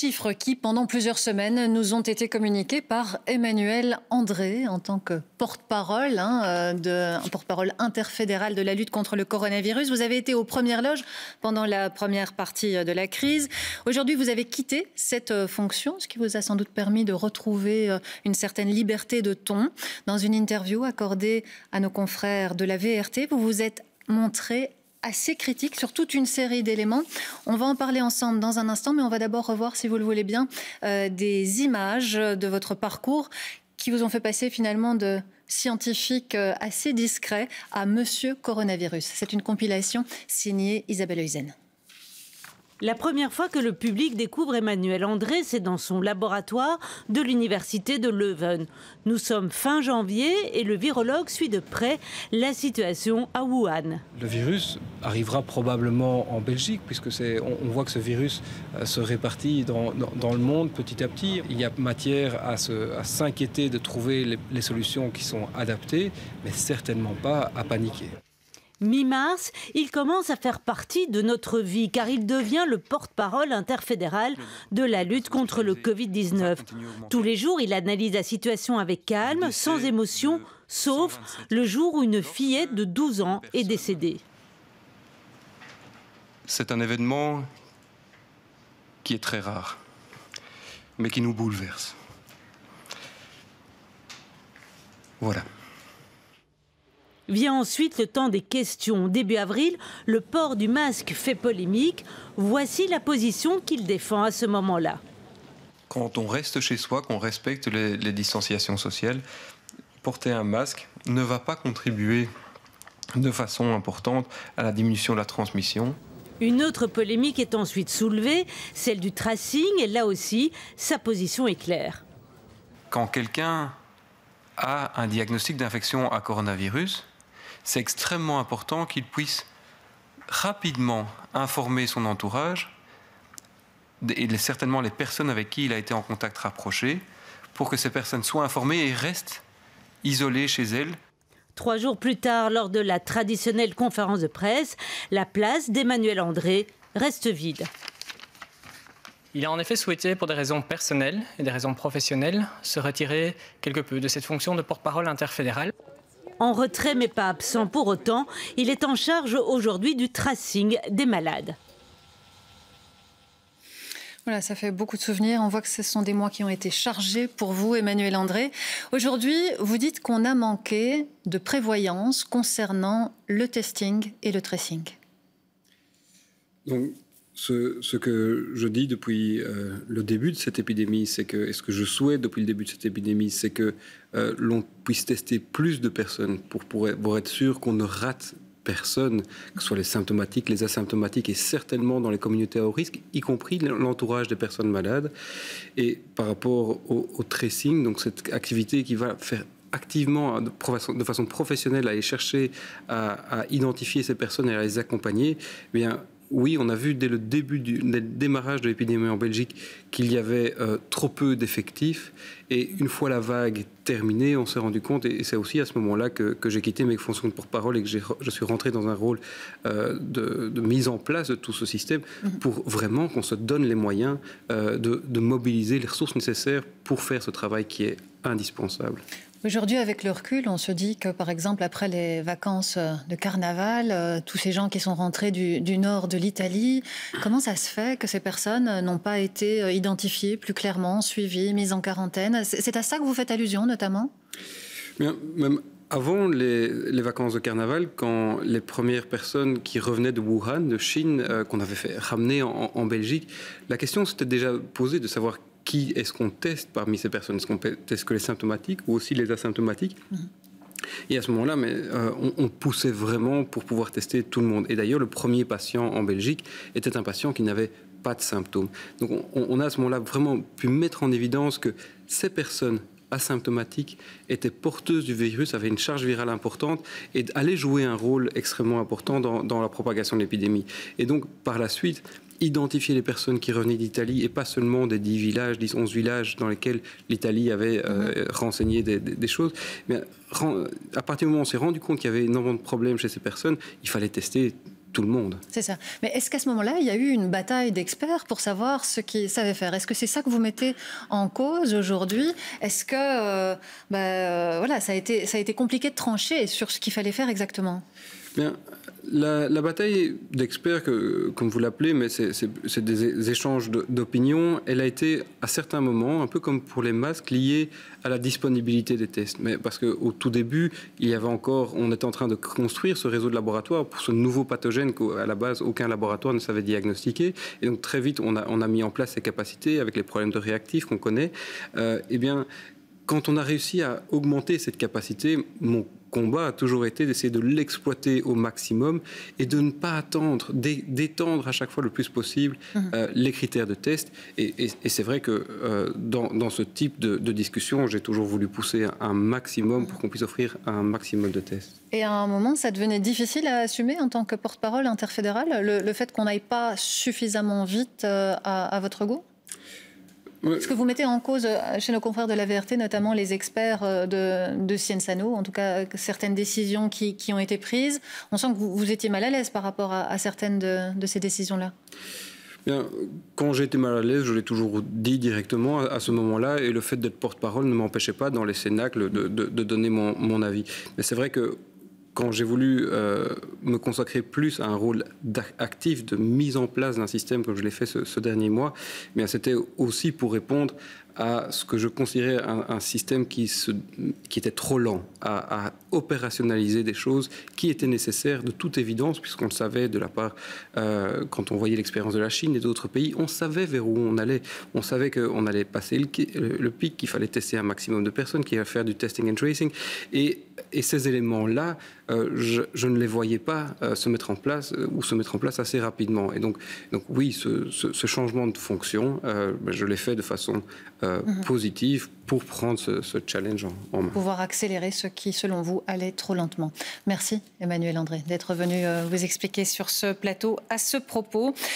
chiffres qui, pendant plusieurs semaines, nous ont été communiqués par Emmanuel André en tant que porte-parole, un porte-parole interfédéral de la lutte contre le coronavirus. Vous avez été aux premières loges pendant la première partie de la crise. Aujourd'hui, vous avez quitté cette fonction, ce qui vous a sans doute permis de retrouver une certaine liberté de ton. Dans une interview accordée à nos confrères de la VRT, vous vous êtes montré assez critique sur toute une série d'éléments. On va en parler ensemble dans un instant, mais on va d'abord revoir, si vous le voulez bien, des images de votre parcours qui vous ont fait passer finalement de scientifique assez discret à Monsieur Coronavirus. C'est une compilation signée Isabelle Heusen. La première fois que le public découvre Emmanuel André, c'est dans son laboratoire de l'université de Leuven. Nous sommes fin janvier et le virologue suit de près la situation à Wuhan. Le virus arrivera probablement en Belgique, puisque on voit que ce virus se répartit dans le monde petit à petit. Il y a matière à s'inquiéter de trouver les solutions qui sont adaptées, mais certainement pas à paniquer. Mi-mars, il commence à faire partie de notre vie car il devient le porte-parole interfédéral de la lutte contre le Covid-19. Tous les jours, il analyse la situation avec calme, sans émotion, sauf le jour où une fillette de 12 ans est décédée. C'est un événement qui est très rare, mais qui nous bouleverse. Voilà. Vient ensuite le temps des questions. Début avril, le port du masque fait polémique. Voici la position qu'il défend à ce moment-là. Quand on reste chez soi, qu'on respecte les distanciations sociales, porter un masque ne va pas contribuer de façon importante à la diminution de la transmission. Une autre polémique est ensuite soulevée, celle du tracing. Et là aussi, sa position est claire. Quand quelqu'un a un diagnostic d'infection à coronavirus, c'est extrêmement important qu'il puisse rapidement informer son entourage et certainement les personnes avec qui il a été en contact rapproché pour que ces personnes soient informées et restent isolées chez elles. 3 jours plus tard, lors de la traditionnelle conférence de presse, la place d'Emmanuel André reste vide. Il a en effet souhaité, pour des raisons personnelles et des raisons professionnelles, se retirer quelque peu de cette fonction de porte-parole interfédéral. En retrait mais pas absent pour autant, il est en charge aujourd'hui du tracing des malades. Voilà, ça fait beaucoup de souvenirs. On voit que ce sont des mois qui ont été chargés pour vous, Emmanuel André. Aujourd'hui, vous dites qu'on a manqué de prévoyance concernant le testing et le tracing. Donc, ce que je dis depuis le début de cette épidémie, c'est que, et ce que je souhaite depuis le début de cette épidémie, c'est que l'on puisse tester plus de personnes pour être sûr qu'on ne rate personne, que ce soit les symptomatiques, les asymptomatiques et certainement dans les communautés à haut risque, y compris l'entourage des personnes malades. Et par rapport au tracing, donc cette activité qui va faire activement, de façon professionnelle, aller chercher à identifier ces personnes et à les accompagner, eh bien, oui, on a vu dès le démarrage de l'épidémie en Belgique qu'il y avait trop peu d'effectifs. Et une fois la vague terminée, on s'est rendu compte, et c'est aussi à ce moment-là que j'ai quitté mes fonctions de porte-parole et que je suis rentré dans un rôle de mise en place de tout ce système pour vraiment qu'on se donne les moyens de mobiliser les ressources nécessaires pour faire ce travail qui est indispensable. Aujourd'hui, avec le recul, on se dit que, par exemple, après les vacances de carnaval, tous ces gens qui sont rentrés du nord de l'Italie, comment ça se fait que ces personnes n'ont pas été identifiées plus clairement, suivies, mises en quarantaine? C'est à ça que vous faites allusion, notamment? Bien, même avant les vacances de carnaval, quand les premières personnes qui revenaient de Wuhan, de Chine, qu'on avait fait ramener en Belgique, la question s'était déjà posée de savoir qui est-ce qu'on teste parmi ces personnes? Est-ce qu'on teste que les symptomatiques ou aussi les asymptomatiques? Et à ce moment-là, on poussait vraiment pour pouvoir tester tout le monde. Et d'ailleurs, le premier patient en Belgique était un patient qui n'avait pas de symptômes. Donc on a à ce moment-là vraiment pu mettre en évidence que ces personnes asymptomatiques étaient porteuses du virus, avaient une charge virale importante et allaient jouer un rôle extrêmement important dans la propagation de l'épidémie. Et donc, par la suite, identifier les personnes qui revenaient d'Italie et pas seulement des 10 villages, 10-11 villages dans lesquels l'Italie avait renseigné des choses. Mais à partir du moment où on s'est rendu compte qu'il y avait énormément de problèmes chez ces personnes, il fallait tester tout le monde. C'est ça. Mais est-ce qu'à ce moment-là, il y a eu une bataille d'experts pour savoir ce qu'ils savaient faire? Est-ce que c'est ça que vous mettez en cause aujourd'hui? Est-ce que voilà, ça a été compliqué de trancher sur ce qu'il fallait faire exactement? Bien, la bataille d'experts, comme vous l'appelez, mais c'est des échanges d'opinions, elle a été à certains moments, un peu comme pour les masques, liée à la disponibilité des tests. Mais parce qu'au tout début, on était en train de construire ce réseau de laboratoires pour ce nouveau pathogène qu'à la base, aucun laboratoire ne savait diagnostiquer. Et donc très vite, on a mis en place ces capacités avec les problèmes de réactifs qu'on connaît. Eh bien, quand on a réussi à augmenter cette capacité, mon combat a toujours été d'essayer de l'exploiter au maximum et de ne pas attendre, d'étendre à chaque fois le plus possible les critères de test. Et c'est vrai que dans ce type de discussion, j'ai toujours voulu pousser un maximum pour qu'on puisse offrir un maximum de tests. Et à un moment, ça devenait difficile à assumer en tant que porte-parole interfédéral, le fait qu'on n'aille pas suffisamment vite à votre goût? Est-ce que vous mettez en cause, chez nos confrères de la VRT, notamment les experts de Ciensano, en tout cas certaines décisions qui ont été prises? On sent que vous étiez mal à l'aise par rapport à certaines de ces décisions-là. Bien, quand j'ai été mal à l'aise, je l'ai toujours dit directement à ce moment-là, et le fait d'être porte-parole ne m'empêchait pas dans les cénacles de donner mon avis. Mais c'est vrai que quand j'ai voulu me consacrer plus à un rôle actif de mise en place d'un système comme je l'ai fait ce dernier mois, bien c'était aussi pour répondre à ce que je considérais un système qui était trop lent à opérationnaliser des choses qui étaient nécessaires de toute évidence, puisqu'on le savait de la part, quand on voyait l'expérience de la Chine et d'autres pays, on savait vers où on allait. On savait qu'on allait passer le pic, qu'il fallait tester un maximum de personnes, qu'il fallait faire du testing and tracing. Et ces éléments-là, je ne les voyais pas se mettre en place assez rapidement. Et donc oui, ce changement de fonction, je l'ai fait de façon positive pour prendre ce challenge en main. Pouvoir accélérer ce qui, selon vous, allait trop lentement. Merci Emmanuel André d'être venu vous expliquer sur ce plateau à ce propos.